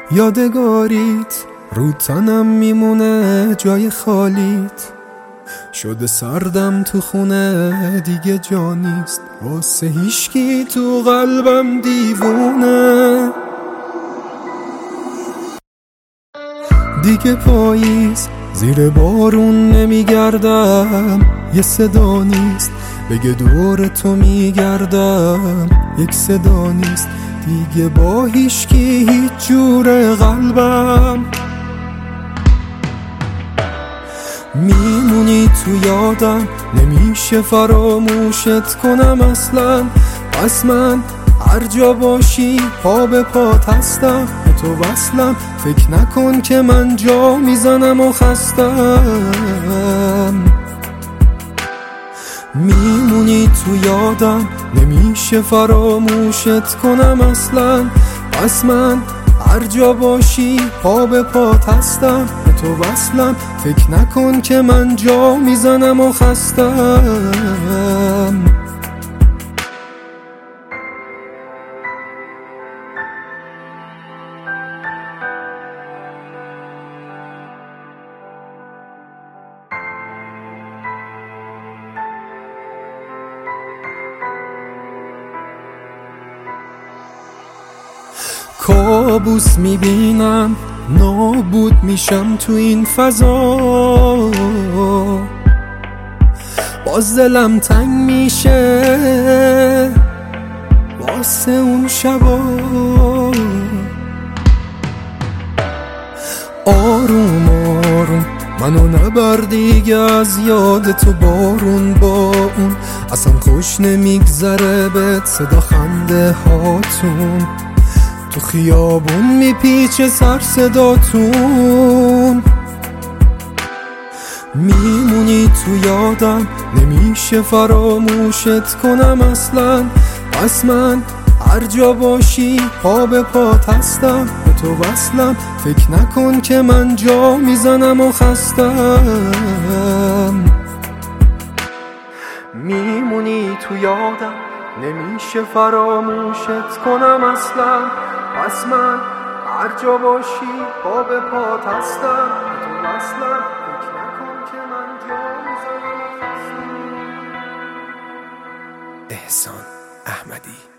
یادگاریت رو تنم میمونه جای خالیت، شده سردم تو خونه دیگه جا نیست، واسه هیشکی تو قلبم دیوونه. دیگه پاییز زیر بارون نمیگردم، یه صدا نیست بگه دور تو میگردم، یک صدا نیست دیگه با هیشکی هیچ جور قلبم. میمونی تو یادم نمیشه فراموشت کنم اصلا، پس من هر جا باشی پا به پات هستم، به تو وصلم فکر نکن که من جا میزنم و خستم. میمونی تو یادم نمیشه فراموشت کنم اصلا، پس من هر جا باشی پا به پات هستم، به تو وصلم فکر نکن که من جا میزنم و خستم. کابوس میبینم نابود میشم تو این فضا، باز دلم تنگ میشه واسه اون شبا. آروم آروم منو نبر دیگه از یاد تو بارون، با اون اصلا خوش نمیگذره بهت صدا خنده هاتون، تو خیابون میپیچه سر صداتون. میمونی تو یادم نمیشه فراموشت کنم اصلا، پس من هر جا باشی پا به پات هستم، به تو وصلم فکر نکن که من جا میزنم و خستم. میمونی تو یادم نمیشه فراموشت کنم اصلا، پس من هر جا باشی پا به پات هستم، به تو وصلم فکر نکن که من جا میزنم و خستم. احسان احمدی.